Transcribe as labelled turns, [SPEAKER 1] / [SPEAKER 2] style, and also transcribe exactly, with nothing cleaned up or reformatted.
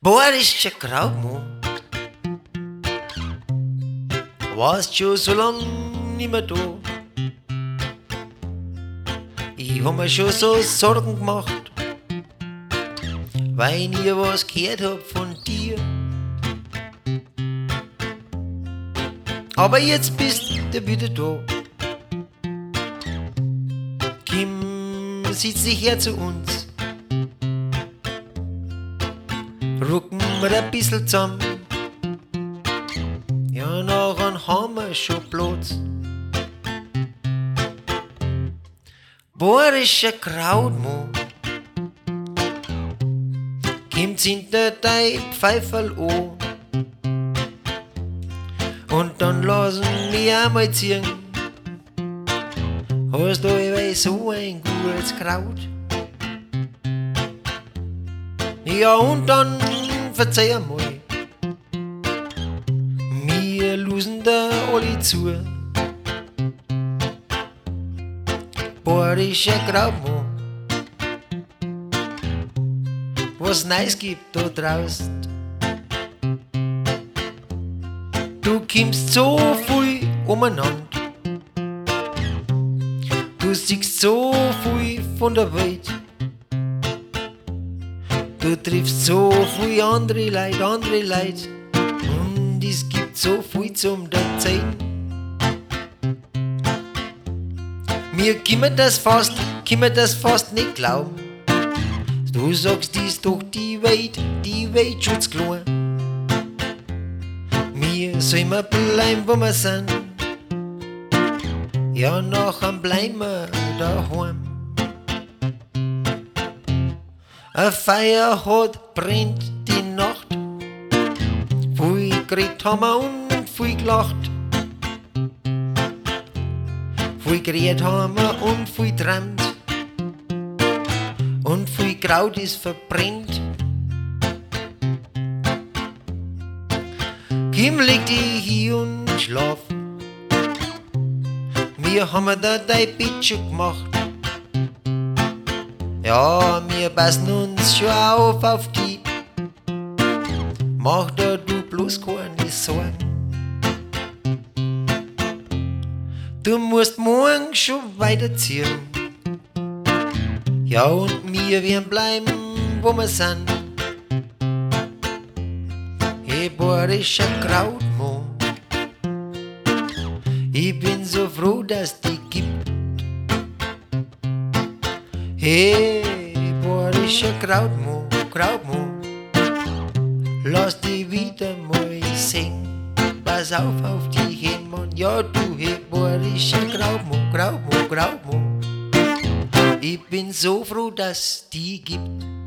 [SPEAKER 1] Bayerischer Graubmo, warst schon so lang nimmer da. Ich hab mir schon so Sorgen gemacht, weil ich nie was gehört hab von dir. Aber jetzt bist du wieder da. Kim, sitz dich her zu uns. Rücken wir ein bisschen zusammen. Ja, nachher haben wir schon Platz. Bayerischer Graubmo, kommt hinter dein Pfeiferl an. Und dann lassen mich einmal ziehen. Hast du allweil so ein gutes Kraut? Ja, und dann verzeih einmal, wir losen da alle zu. Bayerischer Graubmo, was Neues gibt da draußen. Du kommst so viel umeinander, du siehst so viel von der Welt. Du triffst so viel andere Leute, andere Leute, und es gibt so viel zum Erzählen. Mir können das fast, können das fast nicht glauben. Du sagst, dies doch die Welt, die Welt schaut's klein. Wir sollen wir bleiben, wo wir sind. Ja, nachher bleiben wir daheim. Ein Feuer hat brennt die Nacht. Viel geredet haben wir und viel gelacht. Viel geredet haben wir und viel träumt. Und viel Kraut ist verbrennt. Kim, leg dich hier und schlaf. Wir haben da dein Bett schon gemacht. Ja, wir passen uns schon auf auf die. Mach da du bloß keine Sorgen. Du musst morgen schon weiterziehen. Ja, und wir werden bleiben, wo wir sind. Hey, Bayerischer Graubmo, ich bin so froh, dass die gibt. Hey, Bayerischer Graubmo, Graubmo, lass dich wieder mal singen. Pass auf auf die Hände, ja du, hey, Bayerischer Graubmo, Graubmo, Graubmo. Ich bin so froh, dass die gibt.